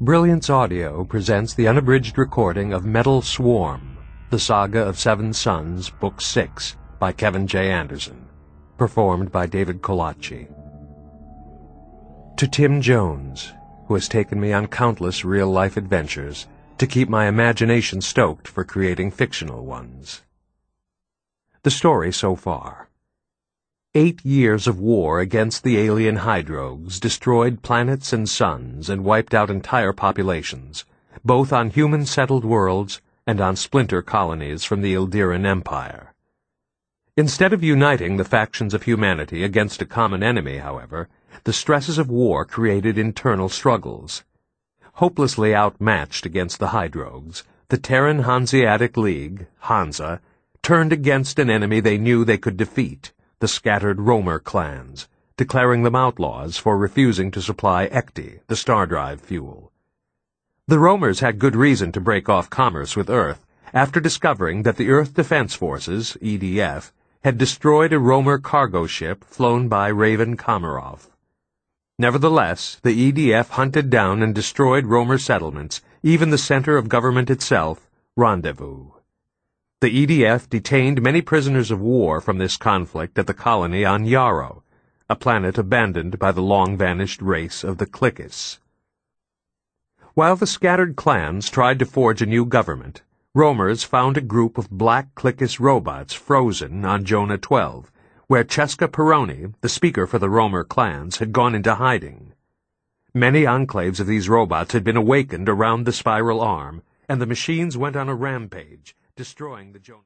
Brilliance Audio presents the unabridged recording of Metal Swarm, The Saga of Seven Sons, Book 6, by Kevin J. Anderson, performed by David Kolacny. To Tim Jones, who has taken me on countless real-life adventures to keep my imagination stoked for creating fictional ones. The story so far. 8 years of war against the alien Hydrogues destroyed planets and suns and wiped out entire populations, both on human-settled worlds and on splinter colonies from the Ildiran Empire. Instead of uniting the factions of humanity against a common enemy, however, the stresses of war created internal struggles. Hopelessly outmatched against the Hydrogues, the Terran Hanseatic League, Hansa, turned against an enemy they knew they could defeat, the scattered Romer clans, declaring them outlaws for refusing to supply Ecti, the star drive fuel. The Romers had good reason to break off commerce with Earth after discovering that the Earth Defense Forces, EDF, had destroyed a Romer cargo ship flown by Raven Komarov. Nevertheless, the EDF hunted down and destroyed Romer settlements, even the center of government itself, Rendezvous. The EDF detained many prisoners of war from this conflict at the colony on Yarrow, a planet abandoned by the long-vanished race of the Clickis. While the scattered clans tried to forge a new government, Romers found a group of black Clickis robots frozen on Jonah 12, where Cheska Peroni, the speaker for the Romer clans, had gone into hiding. Many enclaves of these robots had been awakened around the spiral arm, and the machines went on a rampage, destroying the Jonah.